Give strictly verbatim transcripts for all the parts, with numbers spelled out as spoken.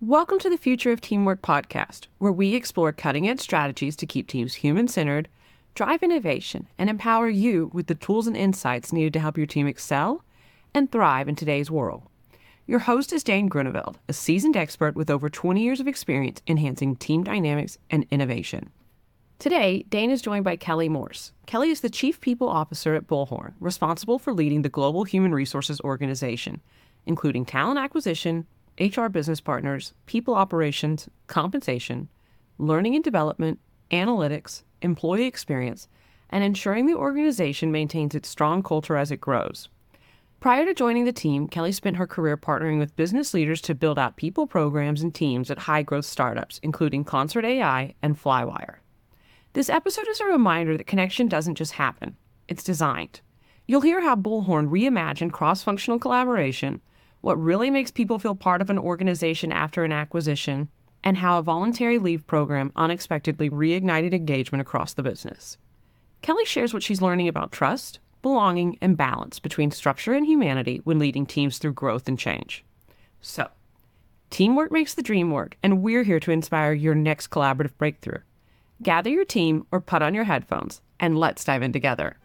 Welcome to the Future of Teamwork podcast, where we explore cutting-edge strategies to keep teams human-centered, drive innovation, and empower you with the tools and insights needed to help your team excel and thrive in today's world. Your host is Dane Grunewald, a seasoned expert with over twenty years of experience enhancing team dynamics and innovation. Today, Dane is joined by Kelly Morse. Kelly is the Chief People Officer at Bullhorn, responsible for leading the global human resources organization, including talent acquisition, H R business partners, people operations, compensation, learning and development, analytics, employee experience, and ensuring the organization maintains its strong culture as it grows. Prior to joining the team, Kelly spent her career partnering with business leaders to build out people programs and teams at high-growth startups, including Concert A I and Flywire. This episode is a reminder that connection doesn't just happen, it's designed. You'll hear how Bullhorn reimagined cross-functional collaboration, what really makes people feel part of an organization after an acquisition, and how a voluntary leave program unexpectedly reignited engagement across the business. Kelly shares what she's learning about trust, belonging, and balance between structure and humanity when leading teams through growth and change. So, teamwork makes the dream work, and we're here to inspire your next collaborative breakthrough. Gather your team or put on your headphones, and let's dive in together.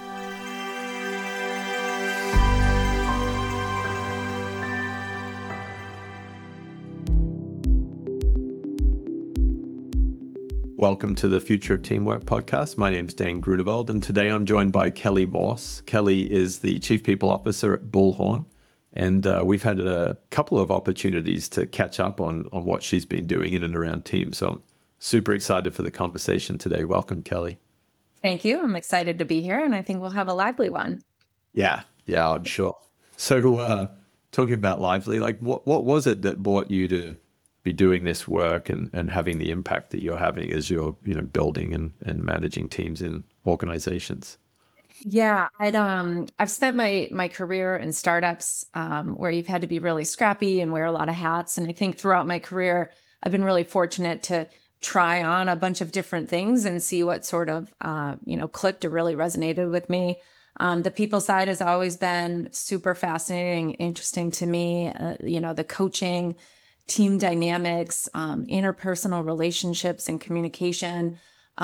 Welcome to the Future of Teamwork podcast. My name is Dane Grunewald, and today I'm joined by Kelly Morse. Kelly is the Chief People Officer at Bullhorn, and uh, we've had a couple of opportunities to catch up on, on what she's been doing in and around teams. So I'm super excited for the conversation today. Welcome, Kelly. Thank you. I'm excited to be here, and I think we'll have a lively one. Yeah, yeah, I'm sure. So uh, talking about lively, like what, what was it that brought you to be doing this work and, and having the impact that you're having as you're, you know, building and, and managing teams in organizations? Yeah, I'd um I've spent my my career in startups um, where you've had to be really scrappy and wear a lot of hats. And I think throughout my career, I've been really fortunate to try on a bunch of different things and see what sort of uh, you know clicked or really resonated with me. Um, the people side has always been super fascinating, interesting to me. Uh, you know, the coaching, team dynamics, um, interpersonal relationships and communication.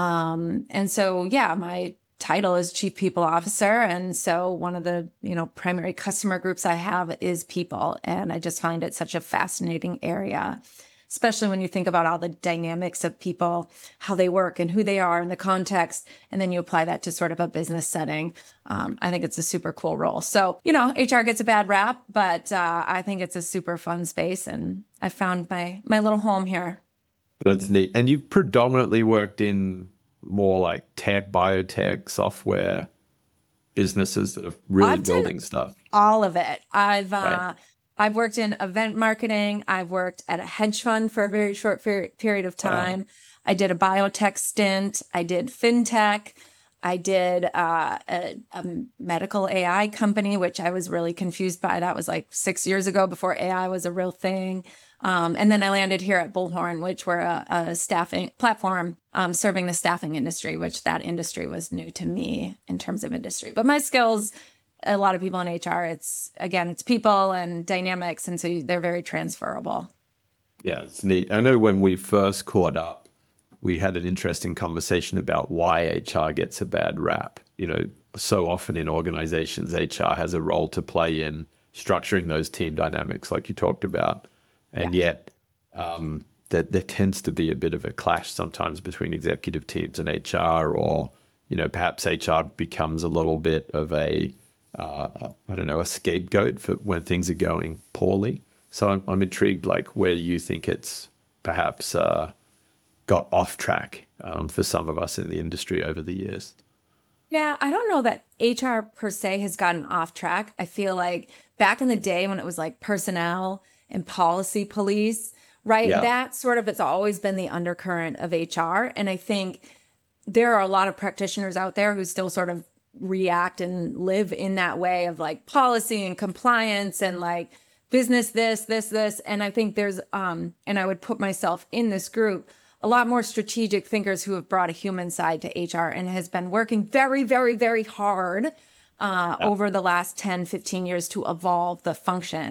Um, and so, yeah, my title is Chief People Officer. And so one of the, you know, primary customer groups I have is people. And I just find it such a fascinating area, especially when you think about all the dynamics of people, how they work and who they are in the context. And then you apply that to sort of a business setting. Um, I think it's a super cool role. So, you know, H R gets a bad rap, but uh, I think it's a super fun space. And I found my, my little home here. That's neat. And you predominantly worked in more like tech, biotech, software businesses that are really I've done building stuff. all of it. I've, uh, Right. I've worked in event marketing. I've worked at a hedge fund for a very short fer- period of time. Wow. I did a biotech stint. I did fintech. I did uh, a, a medical A I company, which I was really confused by. That was like six years ago before A I was a real thing. Um, and then I landed here at Bullhorn, which we're a, a staffing platform um, serving the staffing industry, which that industry was new to me in terms of industry. But my skills, a lot of people in H R, it's, again, it's people and dynamics. And so they're very transferable. Yeah, it's neat. I know when we first caught up, we had an interesting conversation about why H R gets a bad rap. You know, so often in organizations, H R has a role to play in structuring those team dynamics like you talked about. And yeah. yet um, that there tends to be a bit of a clash sometimes between executive teams and H R, or, you know, perhaps H R becomes a little bit of a, uh, I don't know, a scapegoat for when things are going poorly. So I'm, I'm intrigued, like, where you think it's perhaps uh, got off track um, for some of us in the industry over the years. Yeah, I don't know that H R per se has gotten off track. I feel like back in the day when it was like personnel and policy police, right? Yeah. That sort of has always been the undercurrent of H R. And I think there are a lot of practitioners out there who still sort of react and live in that way of like policy and compliance and like business this, this, this. And I think there's, um, and I would put myself in this group, a lot more strategic thinkers who have brought a human side to H R and has been working very, very, very hard uh, yeah. over the last ten, fifteen years to evolve the function.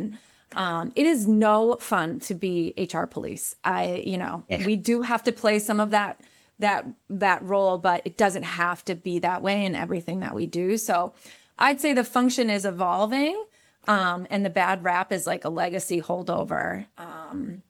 Um, it is no fun to be H R police. I, you know, we do have to play some of that that that role, but it doesn't have to be that way in everything that we do. So I'd say the function is evolving, um, and the bad rap is like a legacy holdover. Um,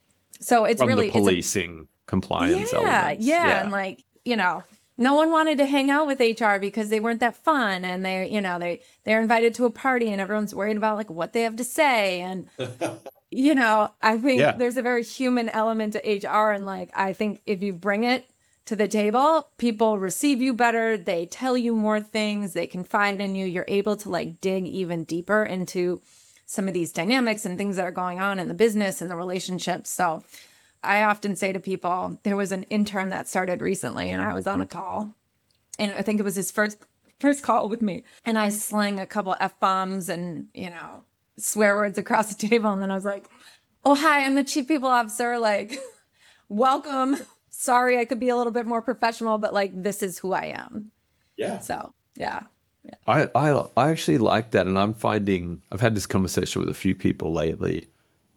so it's From really the policing it's a, compliance yeah, elements. yeah, yeah, and like you know, no one wanted to hang out with H R because they weren't that fun, and they, you know, they they're invited to a party, and everyone's worried about like what they have to say, and you know, I think Yeah. there's a very human element to H R, and like I think if you bring it to the table, people receive you better, they tell you more things, they confide in you, you're able to like dig even deeper into some of these dynamics and things that are going on in the business and the relationships. So I often say to people, there was an intern that started recently and I was on a call, and I think it was his first first call with me, and I slang a couple F-bombs and, you know, swear words across the table, and then I was like, oh, hi, I'm the chief people officer, like, welcome. Sorry, I could be a little bit more professional, but like, this is who I am. Yeah. So, yeah. I, I I actually like that, and I'm finding I've had this conversation with a few people lately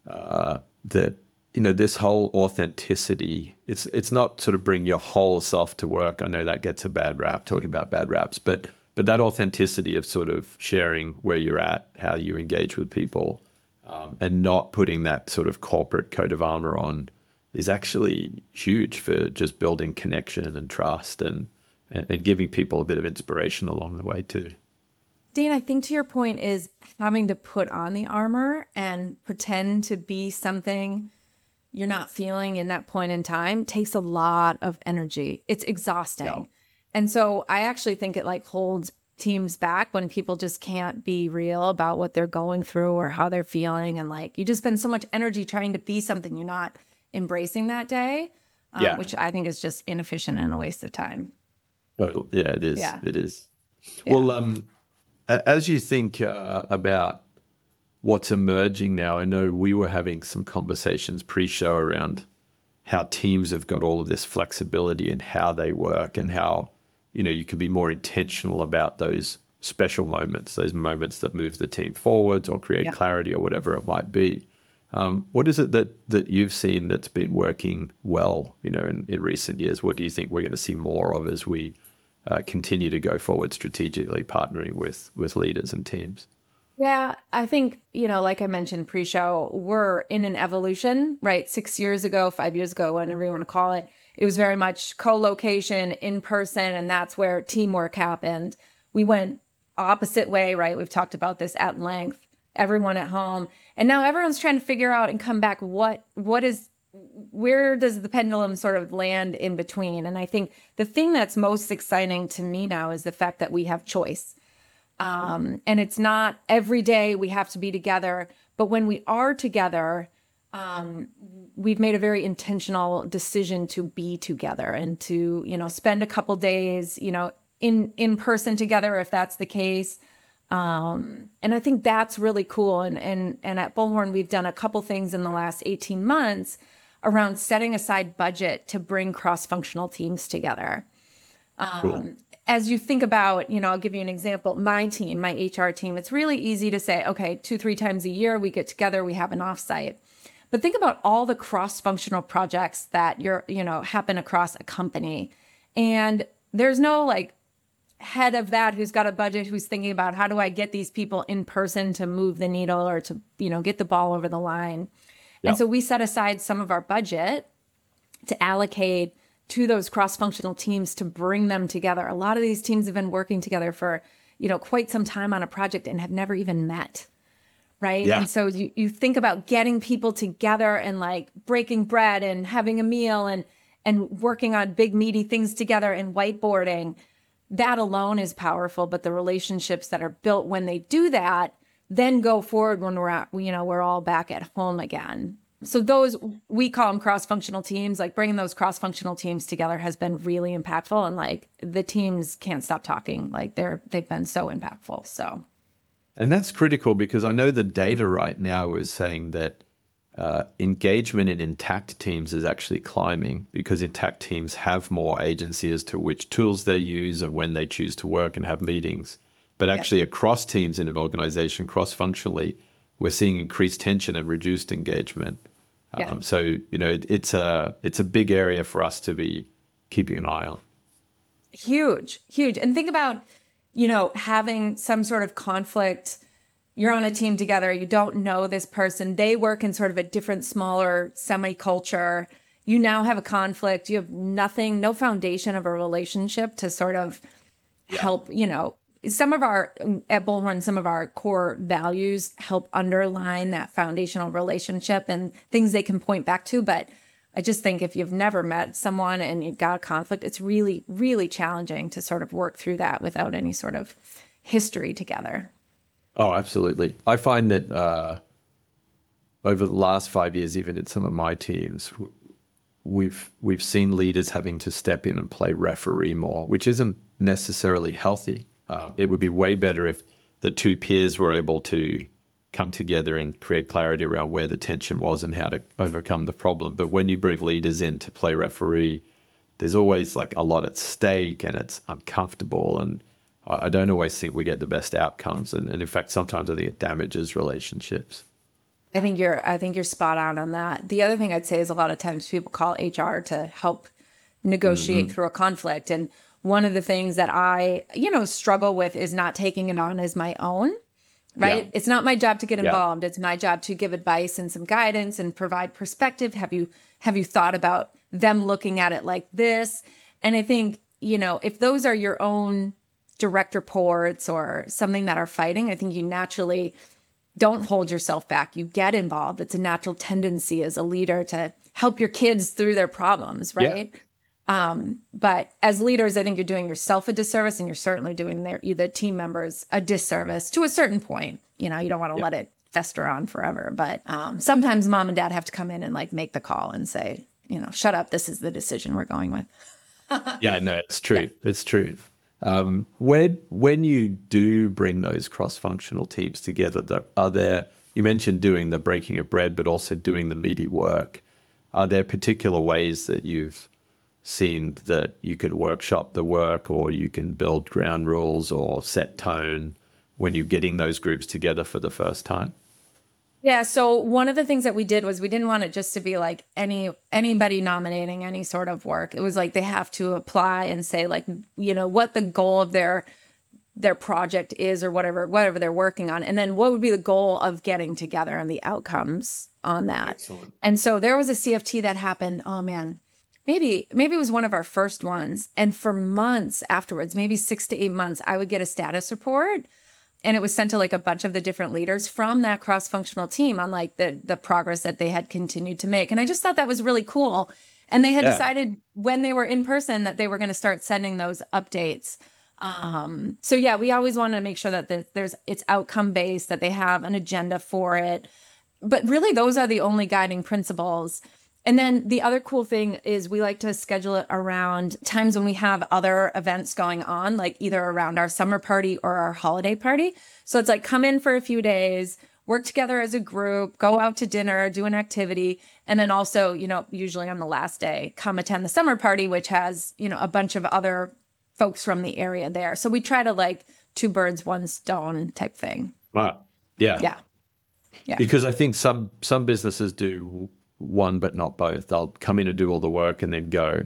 uh, that you know this whole authenticity. It's it's not sort of bring your whole self to work. I know that gets a bad rap, talking about bad raps, but but that authenticity of sort of sharing where you're at, how you engage with people, um, and not putting that sort of corporate coat of armor on is actually huge for just building connection and trust and. and giving people a bit of inspiration along the way too. Dane, I think to your point is having to put on the armor and pretend to be something you're not feeling in that point in time takes a lot of energy. It's exhausting. Yeah. And so I actually think it like holds teams back when people just can't be real about what they're going through or how they're feeling. And like, you just spend so much energy trying to be something you're not embracing that day, um, Yeah. which I think is just inefficient and a waste of time. Oh, yeah, it is. Yeah. It is. Yeah. Well, um, a- as you think uh, about what's emerging now, I know we were having some conversations pre-show around how teams have got all of this flexibility in how they work and how, you know, you can be more intentional about those special moments, those moments that move the team forwards or create Yeah. clarity or whatever it might be. Um, what is it that that you've seen that's been working well, you know, in, in recent years? What do you think we're going to see more of as we uh, continue to go forward strategically, partnering with with leaders and teams? Yeah, I think, you know, like I mentioned pre-show, we're in an evolution, right? Six years ago, five years ago, whatever you want to call it, it was very much co-location, in person, and that's where teamwork happened. We went opposite way, right? We've talked about this at length, everyone at home. And now everyone's trying to figure out and come back, what what is, where does the pendulum sort of land in between? And I think the thing that's most exciting to me now is the fact that we have choice. Um, and it's not every day we have to be together, but when we are together, um, we've made a very intentional decision to be together and to, you know, spend a couple days, you know, in, in person together, if that's the case. Um, and I think that's really cool. And, and, and at Bullhorn, we've done a couple things in the last eighteen months around setting aside budget to bring cross-functional teams together. Um, Cool. As you think about, you know, I'll give you an example. My team, my H R team, it's really easy to say, okay, two, three times a year, we get together, we have an offsite. But think about all the cross-functional projects that you're, you know, happen across a company. And there's no like head of that who's got a budget, who's thinking about how do I get these people in person to move the needle or to, you know, get the ball over the line. Yeah. And so we set aside some of our budget to allocate to those cross-functional teams to bring them together. A lot of these teams have been working together for, you know, quite some time on a project and have never even met, right? Yeah. And so you, you think about getting people together and like breaking bread and having a meal and and working on big meaty things together and whiteboarding. That alone is powerful, but the relationships that are built when they do that then go forward when we're at, you know, we're all back at home again. So those, we call them cross-functional teams, like bringing those cross-functional teams together has been really impactful. And like the teams can't stop talking. Like they're, they've been so impactful. So. And that's critical because I know the data right now is saying that uh, engagement in intact teams is actually climbing because intact teams have more agency as to which tools they use and when they choose to work and have meetings. But actually across teams in an organization, cross-functionally, we're seeing increased tension and reduced engagement. Yeah. Um, so, you know, it, it's a it's a big area for us to be keeping an eye on. Huge, huge. And think about, you know, having some sort of conflict. You're on a team together. You don't know this person. They work in sort of a different, smaller semi-culture. You now have a conflict. You have nothing, no foundation of a relationship to sort of Yeah. help, you know, some of our, at Bullhorn, some of our core values help underline that foundational relationship and things they can point back to. But I just think if you've never met someone and you've got a conflict, it's really, really challenging to sort of work through that without any sort of history together. Oh, absolutely. I find that uh, over the last five years, even in some of my teams, w- we've we've seen leaders having to step in and play referee more, which isn't necessarily healthy. Uh, it would be way better if the two peers were able to come together and create clarity around where the tension was and how to overcome the problem. But when you bring leaders in to play referee, there's always like a lot at stake and it's uncomfortable. And I I don't always think we get the best outcomes. And, and in fact, sometimes I think it damages relationships. I think you're I think you're spot on on that. The other thing I'd say is a lot of times people call H R to help negotiate Mm-hmm. through a conflict. And one of the things that I, you know, struggle with is not taking it on as my own, right? Yeah. It's not my job to get Yeah. involved. It's my job to give advice and some guidance and provide perspective. Have you have you thought about them looking at it like this? And I think, you know, if those are your own direct reports or something that are fighting, I think you naturally don't hold yourself back. You get involved. It's a natural tendency as a leader to help your kids through their problems, Yeah. right? Um, but as leaders, I think you're doing yourself a disservice and you're certainly doing their either team members a disservice to a certain point. You know, you don't want to Yeah. let it fester on forever. But um, sometimes mom and dad have to come in and like make the call and say, you know, shut up. This is the decision we're going with. Yeah, no, it's true. It's true. Um, when when you do bring those cross-functional teams together, though, are there? You mentioned doing the breaking of bread, but also doing the meaty work. Are there particular ways that you've seen that you could workshop the work, or you can build ground rules or set tone when you're getting those groups together for the first time? Yeah, so one of the things that we did was we didn't want it just to be like any anybody nominating any sort of work. It was like they have to apply and say like, you know, what the goal of their their project is or whatever whatever they're working on, and then what would be the goal of getting together and the outcomes on that. Excellent. And so there was a C F T that happened, oh man, maybe maybe it was one of our first ones, and for months afterwards, maybe six to eight months, I would get a status report. And it was sent to like a bunch of the different leaders from that cross-functional team on like the the progress that they had continued to make. And I just thought that was really cool. And they had Yeah. decided when they were in person that they were going to start sending those updates. Um, so yeah, we always want to make sure that the, there's it's outcome based, that they have an agenda for it. But really, those are the only guiding principles. And then the other cool thing is we like to schedule it around times when we have other events going on, like either around our summer party or our holiday party. So it's like come in for a few days, work together as a group, go out to dinner, do an activity. And then also, you know, usually on the last day, come attend the summer party, which has, you know, a bunch of other folks from the area there. So we try to like two birds, one stone type thing. Wow. Yeah. Yeah. Yeah. Because I think some some businesses do one but not both. They'll come in and do all the work and then go,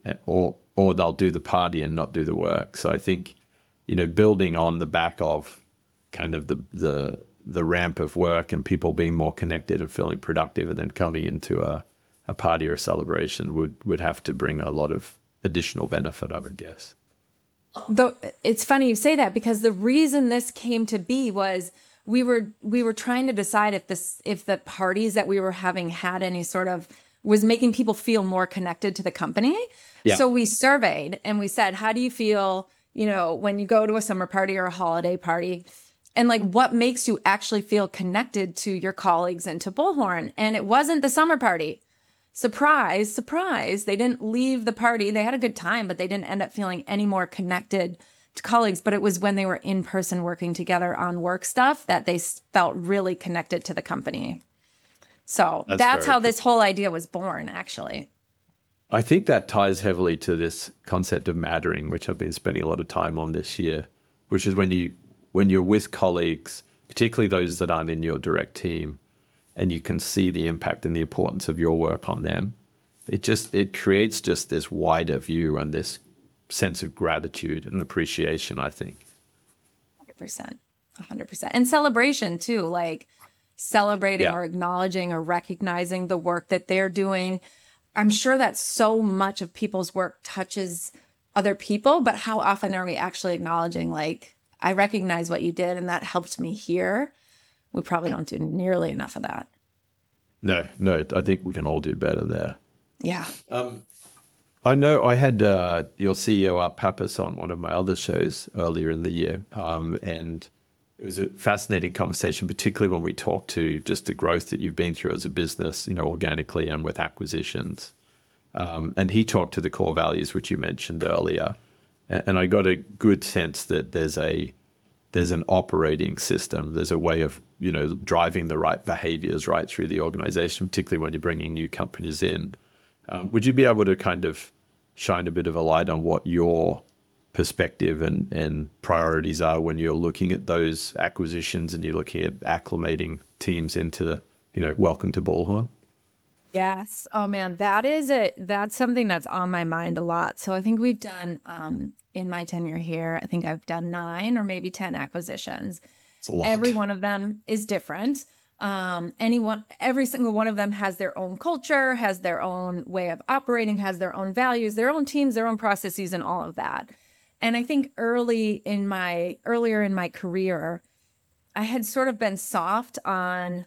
or or they'll do the party and not do the work. So I think, you know, building on the back of kind of the the the ramp of work and people being more connected and feeling productive, and then coming into a, a party or a celebration would would have to bring a lot of additional benefit, I would guess. Though it's funny you say that, because the reason this came to be was we were we were trying to decide if this if the parties that we were having had any sort of was making people feel more connected to the company. Yeah. So we surveyed and we said, how do you feel, you know, when you go to a summer party or a holiday party? And like, what makes you actually feel connected to your colleagues and to Bullhorn? And it wasn't the summer party. Surprise, surprise. They didn't leave the party. They had a good time, but they didn't end up feeling any more connected to colleagues. But it was when they were in person working together on work stuff that they s- felt really connected to the company. So That's that's, very how cool. this whole idea was born, actually. I think that ties heavily to this concept of mattering, which I've been spending a lot of time on this year, which is when you when you're with colleagues, particularly those that aren't in your direct team, and you can see the impact and the importance of your work on them, it just it creates just this wider view and this sense of gratitude and appreciation, I think. one hundred percent. one hundred percent. And celebration too, like celebrating Yeah. or acknowledging or recognizing the work that they're doing. I'm sure that so much of people's work touches other people, but how often are we actually acknowledging, like, I recognize what you did and that helped me here? We probably don't do nearly enough of that. No, no, I think we can all do better there. Yeah. I know I had uh, your C E O, Art Pappas, on one of my other shows earlier in the year, um, and it was a fascinating conversation, particularly when we talked to just the growth that you've been through as a business, you know, organically and with acquisitions. Um, and he talked to the core values, which you mentioned earlier, and, and I got a good sense that there's a there's an operating system, there's a way of, you know, driving the right behaviors right through the organization, particularly when you're bringing new companies in. Um, would you be able to kind of shine a bit of a light on what your perspective and, and priorities are when you're looking at those acquisitions and you're looking at acclimating teams into, you know, welcome to Bullhorn? Yes. Oh man, that is it. That's something that's on my mind a lot. So I think we've done, um, in my tenure here, I think I've done nine or maybe ten acquisitions. It's a lot. Every one of them is different. Um, anyone, every single one of them has their own culture, has their own way of operating, has their own values, their own teams, their own processes, and all of that. And I think early in my, earlier in my career, I had sort of been soft on,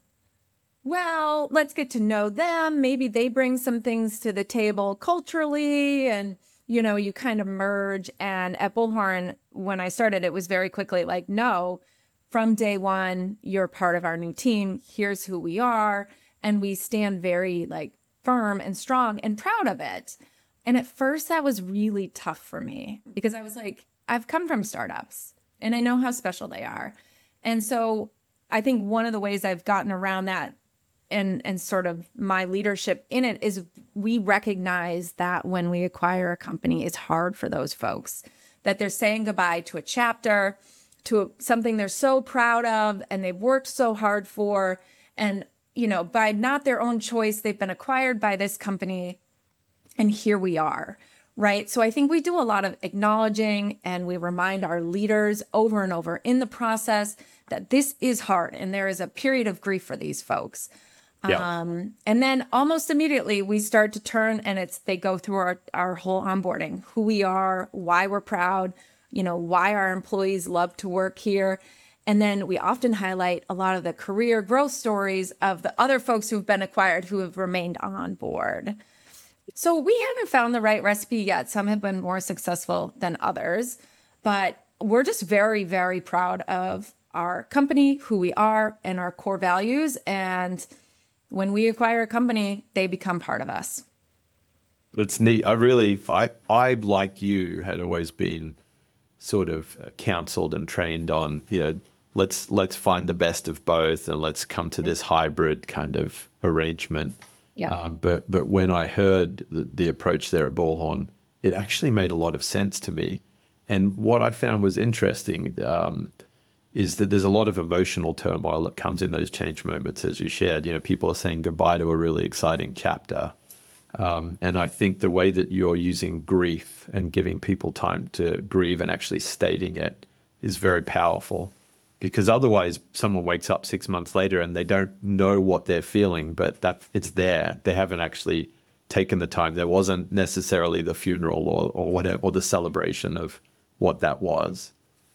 well, let's get to know them. Maybe they bring some things to the table culturally, and, you know, you kind of merge. And at Bullhorn, when I started, it was very quickly like, no, from day one, you're part of our new team. Here's who we are. And we stand very like firm and strong and proud of it. And at first that was really tough for me because I was like, I've come from startups and I know how special they are. And so I think one of the ways I've gotten around that and, and sort of my leadership in it is we recognize that when we acquire a company, it's hard for those folks, that they're saying goodbye to a chapter, to something they're so proud of and they've worked so hard for. And, you know, by not their own choice, they've been acquired by this company. And here we are, right? So I think we do a lot of acknowledging and we remind our leaders over and over in the process that this is hard and there is a period of grief for these folks. Yeah. Um, and then almost immediately we start to turn and it's, they go through our, our whole onboarding, who we are, why we're proud, you know, why our employees love to work here. And then we often highlight a lot of the career growth stories of the other folks who've been acquired who have remained on board. So we haven't found the right recipe yet. Some have been more successful than others, but we're just very, very proud of our company, who we are, and our core values. And when we acquire a company, they become part of us. It's neat. I really, I, I like you, had always been sort of counseled and trained on, you know, let's let's find the best of both and let's come to this hybrid kind of arrangement. Yeah. Um, but but when I heard the, the approach there at Bullhorn, it actually made a lot of sense to me. And what I found was interesting um, is that there's a lot of emotional turmoil that comes in those change moments, as you shared. You know, people are saying goodbye to a really exciting chapter. Um, and I think the way that you're using grief and giving people time to grieve and actually stating it is very powerful, because otherwise someone wakes up six months later and they don't know what they're feeling, but that it's there. They haven't actually taken the time. There wasn't necessarily the funeral or, or whatever, or the celebration of what that was.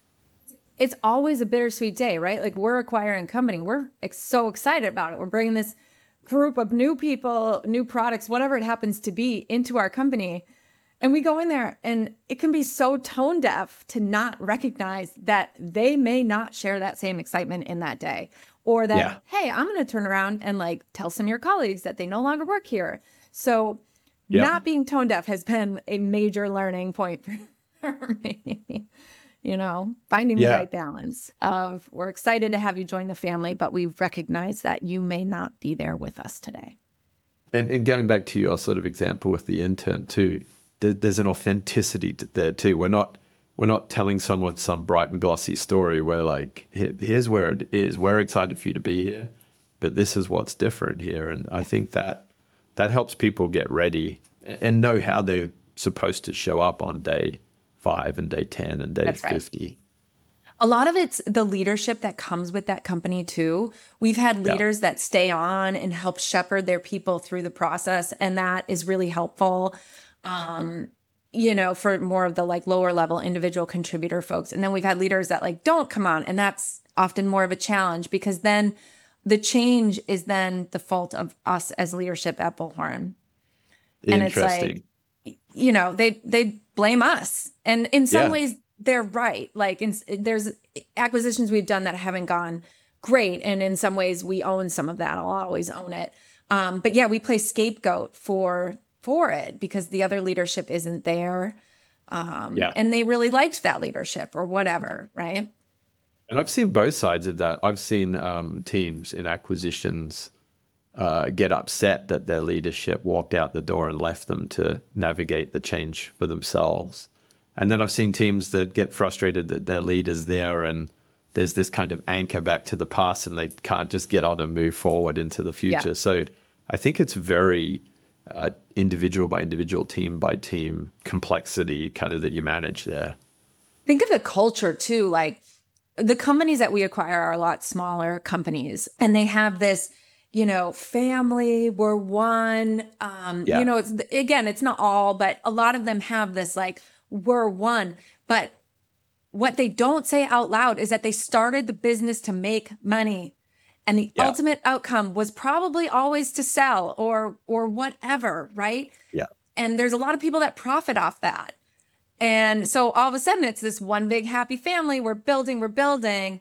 It's always a bittersweet day, right? Like we're acquiring a company. We're ex- so excited about it. We're bringing this group of new people, new products, whatever it happens to be, into our company. And we go in there and it can be so tone deaf to not recognize that they may not share that same excitement in that day. Or that, Yeah. hey, I'm going to turn around and like tell some of your colleagues that they no longer work here. So Yeah. not being tone deaf has been a major learning point for me. You know, finding the Yeah. right balance of we're excited to have you join the family, but we recognize that you may not be there with us today. And, and going back to your sort of example with the intern too, there, there's an authenticity to, there too. We're not we're not telling someone some bright and glossy story. We're like, "Here- here's where it is. We're excited for you to be here, but this is what's different here." And I think that that helps people get ready and know how they're supposed to show up on day five and day ten and day That's right. fifty. A lot of it's the leadership that comes with that company too. We've had Yeah. leaders that stay on and help shepherd their people through the process, and that is really helpful. Um, you know, for more of the like lower level individual contributor folks. And then we've had leaders that like don't come on, and that's often more of a challenge because then the change is then the fault of us as leadership at Bullhorn. And it's Interesting. like, you know, they they blame us, and in some Yeah. ways they're right. Like, in, there's acquisitions we've done that haven't gone great, and in some ways we own some of that. I'll always own it. Um, but yeah, we play scapegoat for for it because the other leadership isn't there, um, Yeah. and they really liked that leadership or whatever, right? And I've seen both sides of that. I've seen um, teams in acquisitions uh, get upset that their leadership walked out the door and left them to navigate the change for themselves. And then I've seen teams that get frustrated that their leader's there and there's this kind of anchor back to the past and they can't just get on and move forward into the future. Yeah. So I think it's very uh, individual by individual, team by team complexity kind of that you manage there. Think of the culture too. Like, the companies that we acquire are a lot smaller companies, and they have this, you know, family, we're one. Um, Yeah. You know, it's again, it's not all, but a lot of them have this like, we're one. But what they don't say out loud is that they started the business to make money. And the Yeah. ultimate outcome was probably always to sell or or whatever, right? Yeah. And there's a lot of people that profit off that. And so all of a sudden it's this one big happy family. We're building, we're building.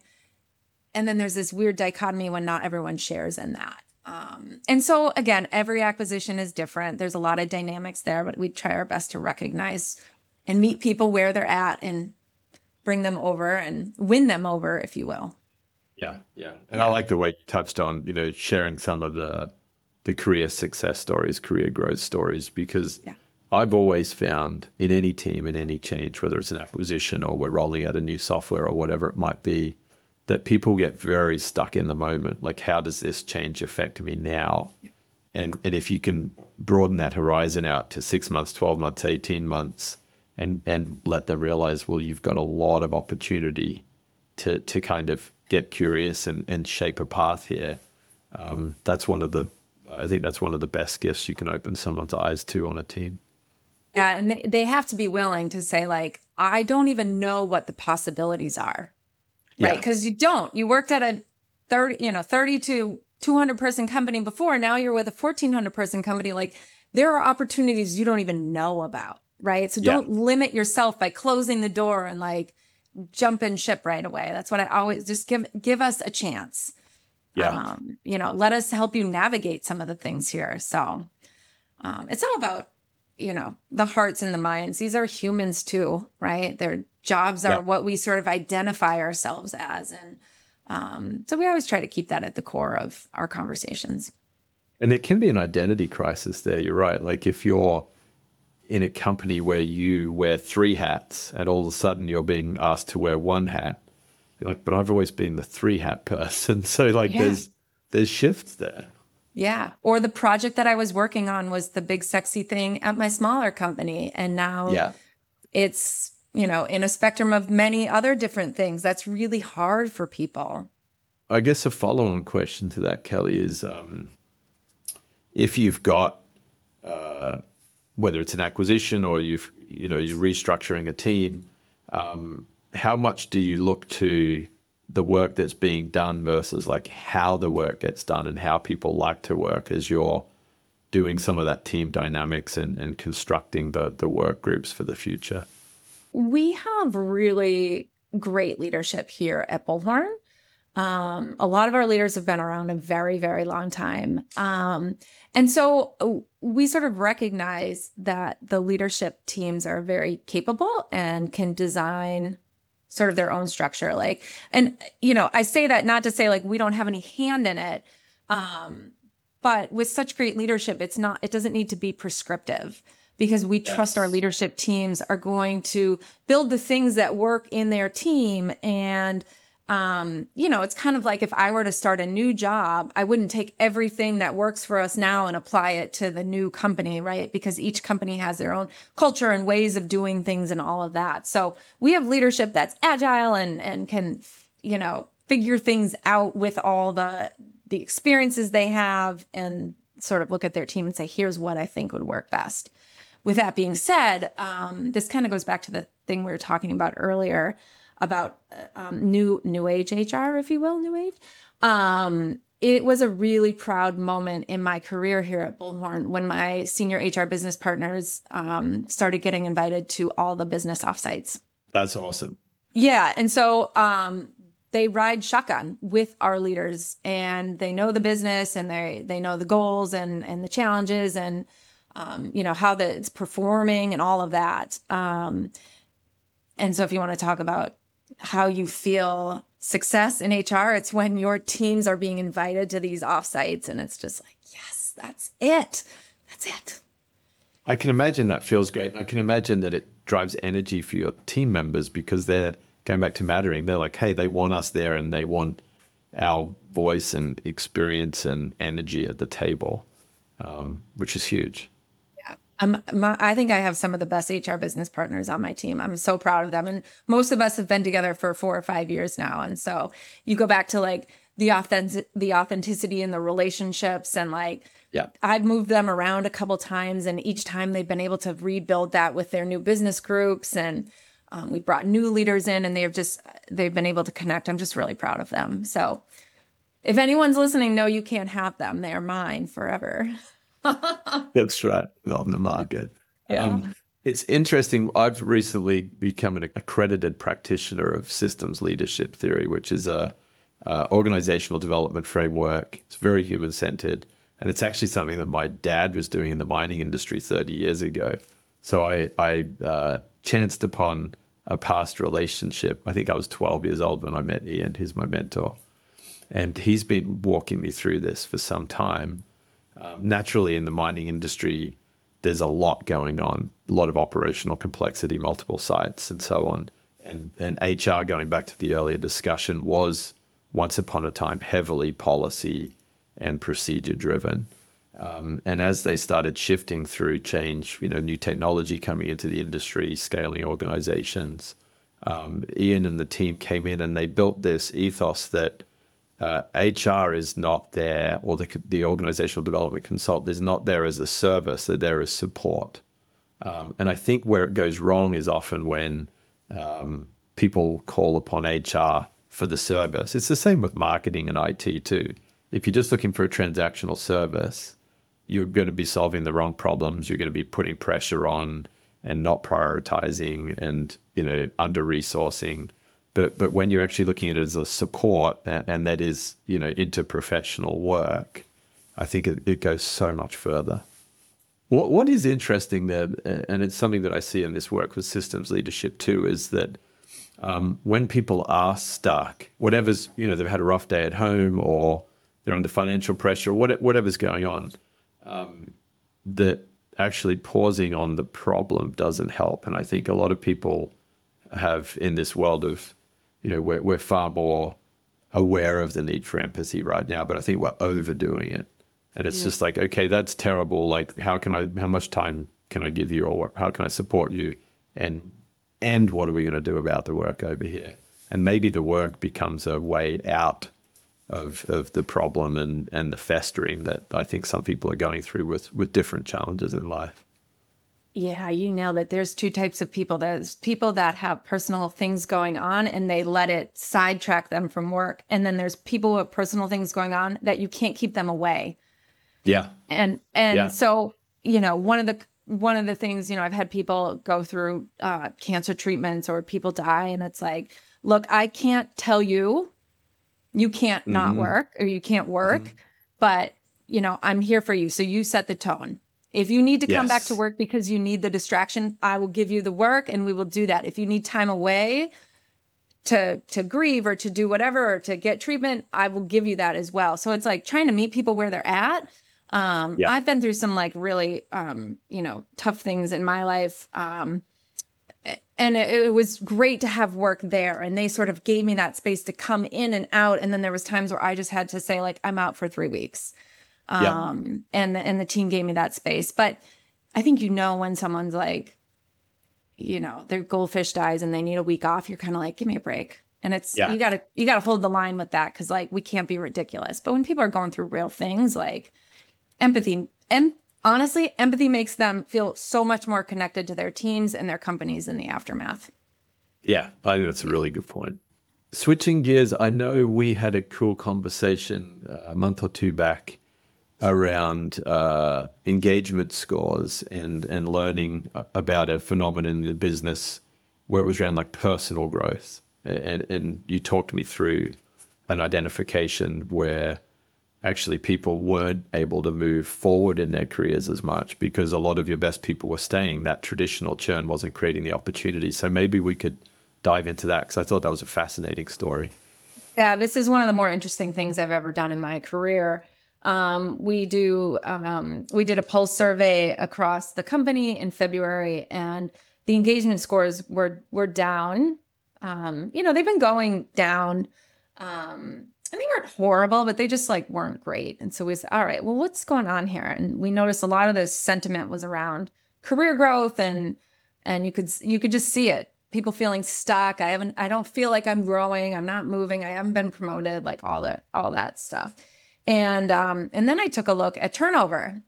And then there's this weird dichotomy when not everyone shares in that. Um, and so again, every acquisition is different. There's a lot of dynamics there, but we try our best to recognize and meet people where they're at and bring them over and win them over, if you will. Yeah, yeah. And I like the way you touched on, you know, sharing some of the the career success stories, career growth stories, because Yeah. I've always found in any team, in any change, whether it's an acquisition or we're rolling out a new software or whatever it might be, that people get very stuck in the moment. Like, how does this change affect me now? And and if you can broaden that horizon out to six months, twelve months, eighteen months, and and let them realize, well, you've got a lot of opportunity to to kind of get curious and, and shape a path here. Um, that's one of the, I think that's one of the best gifts you can open someone's eyes to on a team. Yeah. And they, they have to be willing to say, like, I don't even know what the possibilities are. Right. Yeah. Because you don't. You worked at a thirty, you know, thirty to two hundred person company before. Now you're with a fourteen hundred person company. Like, there are opportunities you don't even know about. Right. So Yeah. don't limit yourself by closing the door and like jump in ship right away. That's what I always just give, give us a chance. Yeah. Um, you know, let us help you navigate some of the things here. So um, it's all about, you know, the hearts and the minds. These are humans too, right? Their jobs are Yeah. what we sort of identify ourselves as. And um, so we always try to keep that at the core of our conversations. And it can be an identity crisis there. You're right. Like, if you're in a company where you wear three hats and all of a sudden you're being asked to wear one hat, you're like, but I've always been the three hat person. So like Yeah. there's there's shifts there. Yeah. Or the project that I was working on was the big sexy thing at my smaller company. And now Yeah. it's, you know, in a spectrum of many other different things. That's really hard for people. I guess a follow-on question to that, Kelly, is um, if you've got uh, whether it's an acquisition or you've you know you're restructuring a team, um, how much do you look to the work that's being done versus like how the work gets done and how people like to work as you're doing some of that team dynamics and, and constructing the the work groups for the future? We have really great leadership here at Bullhorn. Um, a lot of our leaders have been around a very, very long time. Um, and so uh, we sort of recognize that the leadership teams are very capable and can design sort of their own structure. Like, and, you know, I say that not to say like we don't have any hand in it. Um, but with such great leadership, it's not, it doesn't need to be prescriptive. because we trust our Yes. leadership teams are going to build the things that work in their team. And, um, you know, it's kind of like if I were to start a new job, I wouldn't take everything that works for us now and apply it to the new company, right? Because each company has their own culture and ways of doing things and all of that. So we have leadership that's agile and, and can, you know, figure things out with all the, the experiences they have and sort of look at their team and say, here's what I think would work best. With that being said, um, this kind of goes back to the thing we were talking about earlier about um, new new age H R, if you will, new age. Um, it was a really proud moment in my career here at Bullhorn when my senior H R business partners um, started getting invited to all the business offsites. That's awesome. Yeah, and so um, they ride shotgun with our leaders, and they know the business, and they they know the goals and and the challenges, and um, you know how that it's performing and all of that. Um, and so, if you want to talk about how you feel success in H R, it's when your teams are being invited to these offsites, and it's just like, yes, that's it, that's it. I can imagine that feels great. I can imagine that it drives energy for your team members because they're going back to mattering. They're like, hey, they want us there and they want our voice and experience and energy at the table, um, which is huge. Yeah. I'm, my, I think I have some of the best H R business partners on my team. I'm so proud of them. And most of us have been together for four or five years now. And so you go back to like the authentic, the authenticity in the relationships, and like, Yeah. I've moved them around a couple times, and each time they've been able to rebuild that with their new business groups. And um, we brought new leaders in, and they've just, they've been able to connect. I'm just really proud of them. So if anyone's listening, no, you can't have them. They're mine forever. That's right. On the market. Yeah. Um, it's interesting. I've recently become an accredited practitioner of systems leadership theory, which is a, a organizational development framework. It's very human centered. And it's actually something that my dad was doing in the mining industry thirty years ago. So I, I uh, chanced upon a past relationship. I think I was twelve years old when I met Ian. He's my mentor. And he's been walking me through this for some time. Um, naturally, in the mining industry, there's a lot going on, a lot of operational complexity, multiple sites, and so on. And, and H R, going back to the earlier discussion, was once upon a time heavily policy and procedure driven. Um, and as they started shifting through change, you know, new technology coming into the industry, scaling organizations, um, Ian and the team came in and they built this ethos that uh, H R is not there, or the, the organizational development consultant is not there as a service, they're there as support. Um, and I think where it goes wrong is often when um, people call upon H R for the service. It's the same with marketing and I T too. If you're just looking for a transactional service, you're going to be solving the wrong problems. You're going to be putting pressure on and not prioritizing and, you know, under-resourcing. But but when you're actually looking at it as a support, and, and that is, you know, interprofessional work, I think it, it goes so much further. What What is interesting there, and it's something that I see in this work with systems leadership too, is that um, when people are stuck, whatever's, you know, they've had a rough day at home or they're under financial pressure, what, whatever's going on, um, that actually pausing on the problem doesn't help. And I think a lot of people have, in this world of, you know, we're, we're far more aware of the need for empathy right now, but I think we're overdoing it. And it's yeah. just like, okay, that's terrible. Like, how can I, how much time can I give you, or how can I support you? And, and what are we going to do about the work over here? And maybe the work becomes a way out of of the problem and, and the festering that I think some people are going through with, with different challenges in life. Yeah, you nailed it. There's two types of people. There's people that have personal things going on and they let it sidetrack them from work. And then there's people with personal things going on that you can't keep them away. Yeah. And and yeah. so, you know, one of the one of the things, you know, I've had people go through uh, cancer treatments or people die, and it's like, look, I can't tell you you can't not mm-hmm. work or you can't work, mm-hmm. but, you know, I'm here for you. So you set the tone. If you need to come yes. back to work because you need the distraction, I will give you the work and we will do that. If you need time away to to grieve or to do whatever or to get treatment, I will give you that as well. So it's like trying to meet people where they're at. Um, Yeah. I've been through some like really, um, you know, tough things in my life. Um, and it, it was great to have work there. And they sort of gave me that space to come in and out. And then there was times where I just had to say like, I'm out for three weeks. Yeah. Um, and, the- and the team gave me that space. But I think, you know, when someone's like, you know, their goldfish dies and they need a week off, you're kind of like, give me a break. And it's, Yeah. you gotta, you gotta hold the line with that. Cause like, we can't be ridiculous. But when people are going through real things, like empathy, and honestly, empathy makes them feel so much more connected to their teams and their companies in the aftermath. Yeah, I think that's a really good point. Switching gears, I know we had a cool conversation uh, a month or two back around uh, engagement scores and, and learning about a phenomenon in the business where it was around like personal growth. And, and you talked me through an identification where actually people weren't able to move forward in their careers as much because a lot of your best people were staying. That traditional churn wasn't creating the opportunity. So maybe we could dive into that because I thought that was a fascinating story. Yeah, this is one of the more interesting things I've ever done in my career. Um, we do um, we did a pulse survey across the company in February, and the engagement scores were were down. Um, you know, they've been going down. Um, and they weren't horrible, but they just like weren't great. And so we said, all right, well, what's going on here? And we noticed a lot of this sentiment was around career growth, and and you could you could just see it. People feeling stuck. I haven't, I don't feel like I'm growing. I'm not moving. I haven't been promoted, like all that, all that stuff. And um, and then I took a look at turnover,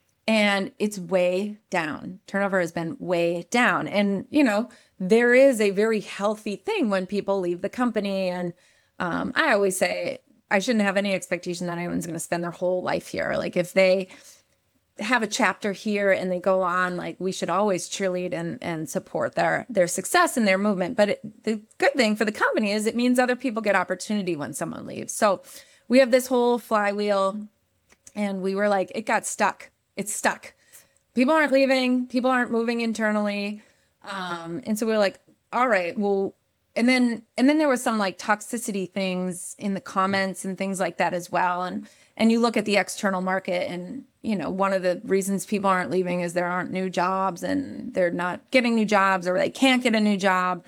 and it's way down. Turnover has been way down. And, you know, there is a very healthy thing when people leave the company. And um, I always say I shouldn't have any expectation that anyone's going to spend their whole life here. Like if they have a chapter here and they go on, like we should always cheerlead and, and support their, their success and their movement. But it, the good thing for the company is it means other people get opportunity when someone leaves. So we have this whole flywheel, and we were like, it got stuck. It's stuck. People aren't leaving. People aren't moving internally. Um, and so we were like, all right, well, and then, and then there was some like toxicity things in the comments and things like that as well. And, and you look at the external market, and, you know, one of the reasons people aren't leaving is there aren't new jobs, and they're not getting new jobs, or they can't get a new job.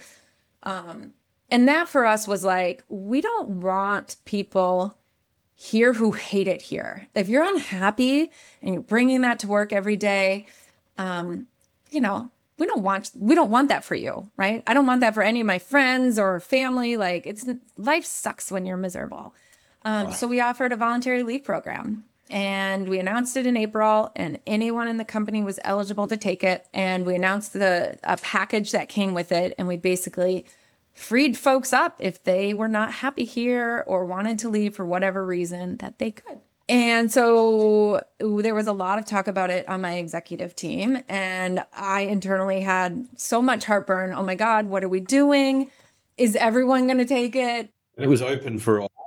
Um, and that for us was like, we don't want people here who hate it here. If you're unhappy and you're bringing that to work every day, um, you know, we don't want, we don't want that for you, right? I don't want that for any of my friends or family. Like it's, life sucks when you're miserable. Um, so we offered a voluntary leave program, and we announced it in April, and anyone in the company was eligible to take it. And we announced the a package that came with it. And we basically freed folks up if they were not happy here or wanted to leave for whatever reason that they could. And so there was a lot of talk about it on my executive team. And I internally had so much heartburn. Oh my God, what are we doing? Is everyone going to take it? It was open for all.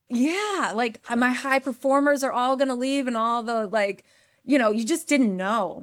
Yeah, like my high performers are all going to leave, and all the like, you know, you just didn't know.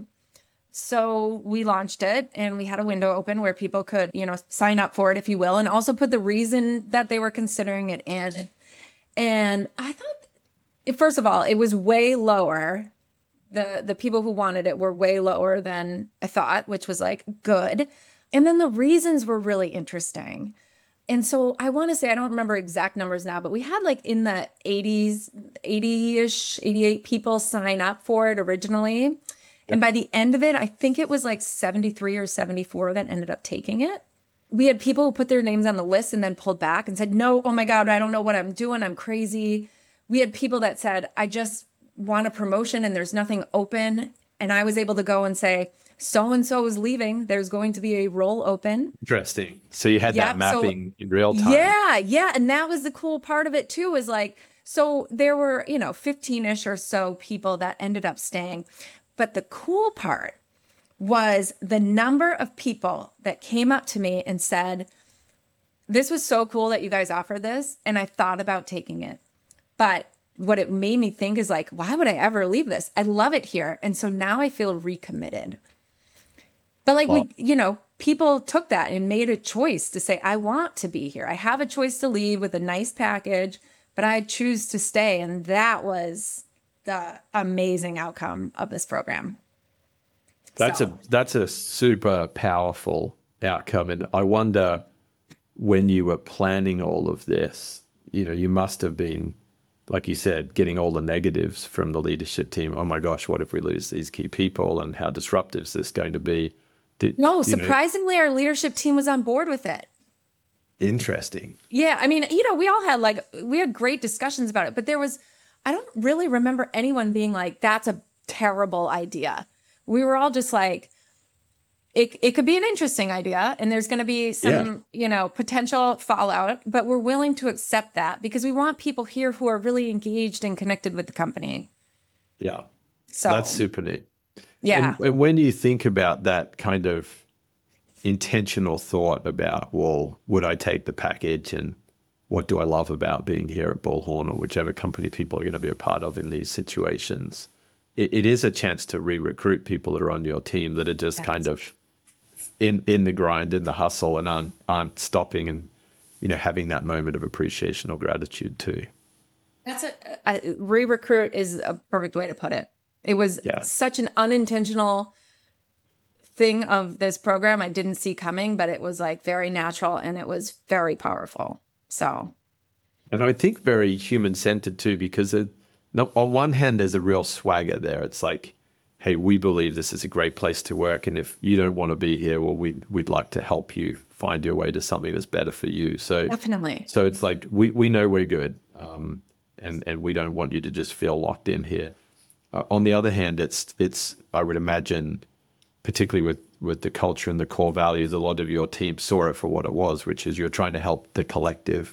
So we launched it, and we had a window open where people could, you know, sign up for it, if you will, and also put the reason that they were considering it in. And I thought, first of all, it was way lower. The the people who wanted it were way lower than I thought, which was like good. And then the reasons were really interesting. And so I want to say, I don't remember exact numbers now, but we had like in the eighties, eighty-ish, eighty-eight people sign up for it originally. Yep. And by the end of it, I think it was like seventy-three or seventy-four that ended up taking it. We had people who put their names on the list and then pulled back and said, no, oh my God, I don't know what I'm doing. I'm crazy. We had people that said, I just want a promotion and there's nothing open. And I was able to go and say, so-and-so is leaving. There's going to be a role open. Interesting. So you had Yep, that mapping so, in real time. Yeah, yeah. And that was the cool part of it too, is like, so there were, you know, fifteen-ish or so people that ended up staying. But the cool part was the number of people that came up to me and said, this was so cool that you guys offered this, and I thought about taking it. But what it made me think is like, why would I ever leave this? I love it here. And so now I feel recommitted. But like, well, we, you know, people took that and made a choice to say, I want to be here. I have a choice to leave with a nice package, but I choose to stay. And that was, the amazing outcome of this program. That's So- a that's a super powerful outcome. And I wonder, when you were planning all of this, you know, you must have been, like you said, getting all the negatives from the leadership team. Oh my gosh, what if we lose these key people, and how disruptive is this going to be? Did, No, you know, surprisingly, our leadership team was on board with it. interesting. Yeah, I mean, you know, we all had like, we had great discussions about it, but there was, I don't really remember anyone being like, that's a terrible idea. We were all just like, it, it could be an interesting idea, and there's going to be some, Yeah. you know, potential fallout, but we're willing to accept that because we want people here who are really engaged and connected with the company. Yeah, So that's super neat. yeah. And, and when you think about that kind of intentional thought about, well, would I take the package, and what do I love about being here at Bullhorn, or whichever company people are going to be a part of in these situations, it, it is a chance to re-recruit people that are on your team that are just kind of in, in the grind, in the hustle, and aren't, aren't stopping and, you know, having that moment of appreciation or gratitude too. That's a, a re-recruit is a perfect way to put it. It was Yeah. such an unintentional thing of this program I didn't see coming, but it was like very natural and it was very powerful. So, And I think very human centered too, because it, no, on one hand, there's a real swagger there. It's like, hey, we believe this is a great place to work. And if you don't want to be here, well, we, we'd like to help you find your way to something that's better for you. So definitely. So it's like, we, we know we're good. Um, and, and we don't want you to just feel locked in here. Uh, on the other hand, it's, it's, I would imagine, particularly with, with the culture and the core values, a lot of your team saw it for what it was, which is you're trying to help the collective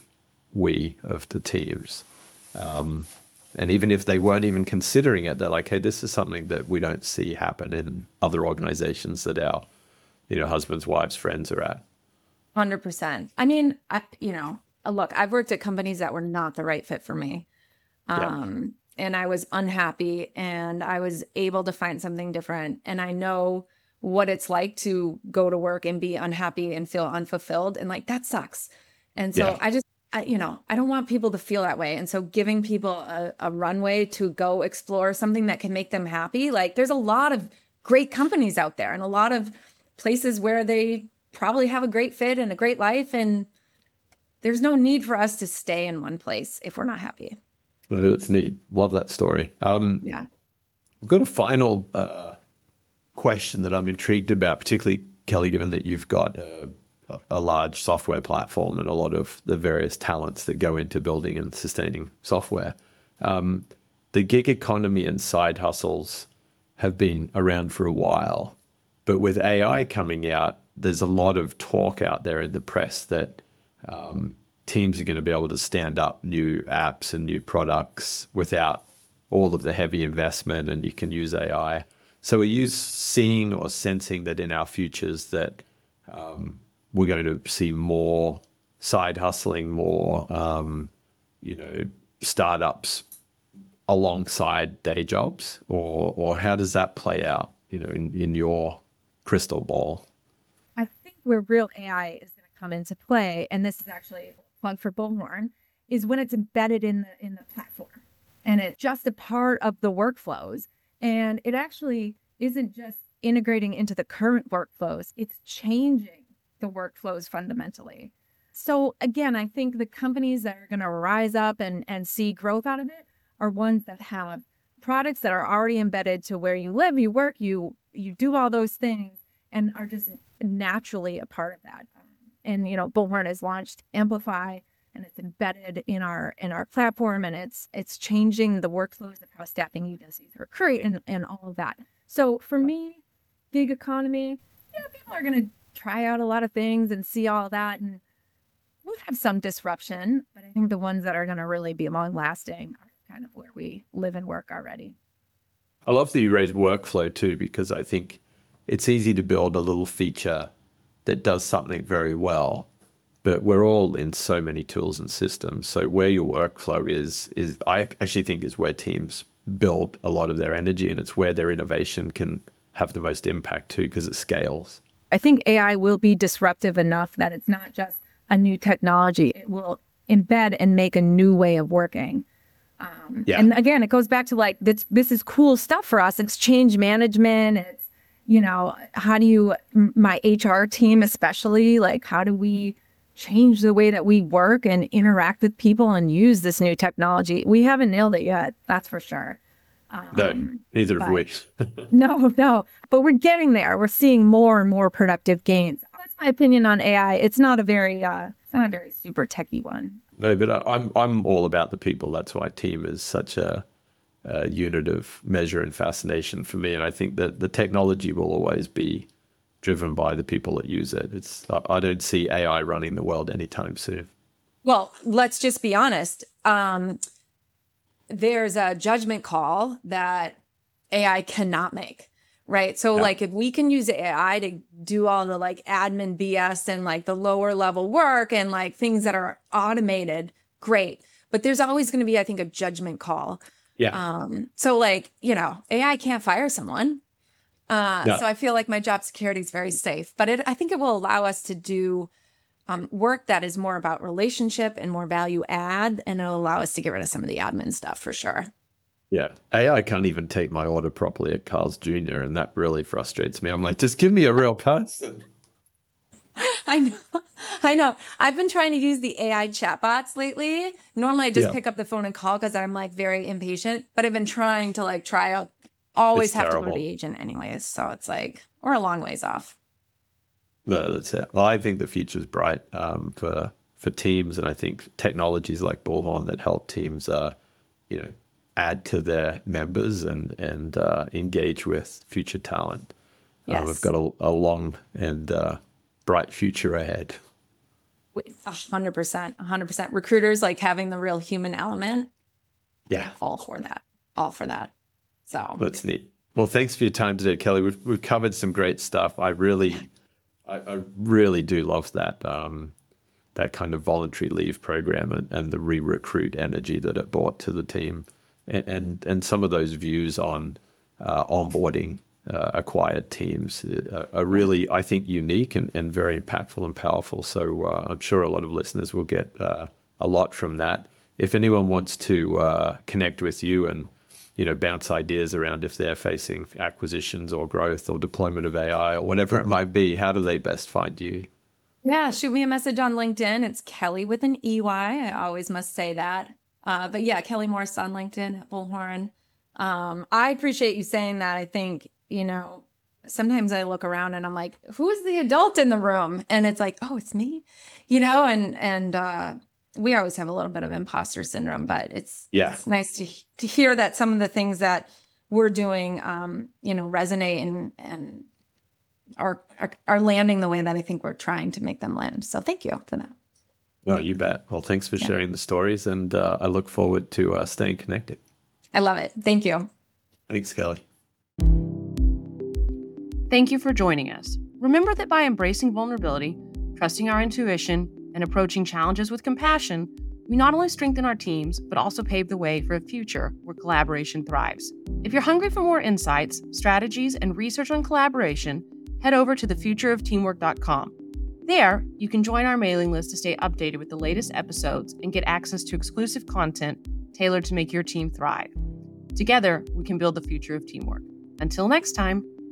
we of the teams. Um, and even if they weren't even considering it, they're like, hey, this is something that we don't see happen in other organizations that our, you know, husbands, wives, friends are at. one hundred percent. I mean, I, you know, look, I've worked at companies that were not the right fit for me. Yeah. Um, and I was unhappy, and I was able to find something different. And I know what it's like to go to work and be unhappy and feel unfulfilled. And like, that sucks. And so Yeah. I just, I, you know, I don't want people to feel that way. And so giving people a, a runway to go explore something that can make them happy. Like, there's a lot of great companies out there and a lot of places where they probably have a great fit and a great life. And there's no need for us to stay in one place if we're not happy. Well, that's neat. Love that story. Um, Yeah. I've got a final uh, question that I'm intrigued about, particularly, Kelly, given that you've got a, a large software platform and a lot of the various talents that go into building and sustaining software. Um, the gig economy and side hustles have been around for a while, but with A I coming out, there's a lot of talk out there in the press that um, teams are going to be able to stand up new apps and new products without all of the heavy investment, and you can use A I. So are you seeing or sensing that in our futures that um, we're going to see more side hustling, more, um, you know, startups alongside day jobs, or or how does that play out, you know, in, in your crystal ball? I think where real A I is going to come into play, and this is actually a plug for Bullhorn, is when it's embedded in the in the platform, and it's just a part of the workflows, and it actually isn't just integrating into the current workflows; it's changing the workflows fundamentally. So again, I think the companies that are going to rise up and and see growth out of it are ones that have products that are already embedded to where you live, you work, you you do all those things, and are just naturally a part of that. And you know, Bullhorn has launched Amplify, and it's embedded in our in our platform, and it's it's changing the workflows of how staffing agencies recruit and and all of that. So for me, gig economy, yeah, people are going to try out a lot of things and see all that, and we'll have some disruption. But I think the ones that are going to really be long lasting are kind of where we live and work already. I love that you raised workflow too, because I think it's easy to build a little feature that does something very well, but we're all in so many tools and systems. So where your workflow is, is I actually think is where teams build a lot of their energy, and it's where their innovation can have the most impact too, because it scales. I think A I will be disruptive enough that it's not just a new technology. It will embed and make a new way of working. Um, Yeah. And again, it goes back to like, this, this is cool stuff for us. It's change management. It's, you know, how do you, m- my H R team especially, like, how do we change the way that we work and interact with people and use this new technology? We haven't nailed it yet. That's for sure. No, Um, neither of but- which. no, no, but we're getting there. We're seeing more and more productive gains. That's my opinion on A I. It's not a very, uh, it's not a very super techie one. No, but I- I'm I'm all about the people. That's why team is such a, a unit of measure and fascination for me. And I think that the technology will always be driven by the people that use it. It's I, I don't see A I running the world anytime soon. Well, let's just be honest. Um, there's a judgment call that A I cannot make, right? So Yeah. like if we can use A I to do all the like admin B S and like the lower level work and like things that are automated, great. But there's always going to be, I think, a judgment call. Yeah. Um, so like, you know, A I can't fire someone. Uh, No. So I feel like my job security is very safe, but it, I think it will allow us to do um, work that is more about relationship and more value add, and it'll allow us to get rid of some of the admin stuff for sure. Yeah. A I can't even take my order properly at Carl's Junior And that really frustrates me. I'm like, just give me a real person. I know. I know. I've been trying to use the A I chatbots lately. Normally I just Yeah. pick up the phone and call because I'm like very impatient, but I've been trying to like try out, always It's have to terrible. go to the agent anyways. So it's like, we're a long ways off. No, that's it. Well, I think the future's bright um, for for teams, and I think technologies like Bullhorn that help teams, uh, you know, add to their members and and uh, engage with future talent. Uh, Yes. we've got a, a long and uh, bright future ahead. A hundred percent, a hundred percent. Recruiters like having the real human element. Yeah, All for that. All for that. So that's neat. Well, thanks for your time today, Kelly. We've we've covered some great stuff. I really, I, I really do love that um, that kind of voluntary leave program and, and the re-recruit energy that it brought to the team, and and, and some of those views on uh, onboarding uh, acquired teams uh, are really, I think, unique and, and very impactful and powerful. So uh, I'm sure a lot of listeners will get uh, a lot from that. If anyone wants to uh, connect with you and you know, bounce ideas around if they're facing acquisitions or growth or deployment of A I or whatever it might be, how do they best find you? yeah, shoot me a message on LinkedIn. It's Kelly with an E Y. I always must say that. Uh, but yeah, Kelly Morse on LinkedIn at Bullhorn. Um, I appreciate you saying that. I think, you know, sometimes I look around and I'm like, who is the adult in the room? And it's like, oh, it's me, you know, and, and, uh, we always have a little bit of imposter syndrome, but it's, Yeah. it's nice to, to hear that some of the things that we're doing, um, you know, resonate and, and are, are, are landing the way that I think we're trying to make them land. So thank you for that. No, you bet. Well, thanks for sharing the stories, and uh, I look forward to uh, staying connected. I love it. Thank you. Thanks, Kelly. Thank you for joining us. Remember that by embracing vulnerability, trusting our intuition, and approaching challenges with compassion, we not only strengthen our teams, but also pave the way for a future where collaboration thrives. If you're hungry for more insights, strategies, and research on collaboration, head over to the future of teamwork dot com. There, you can join our mailing list to stay updated with the latest episodes and get access to exclusive content tailored to make your team thrive. Together, we can build the future of teamwork. Until next time.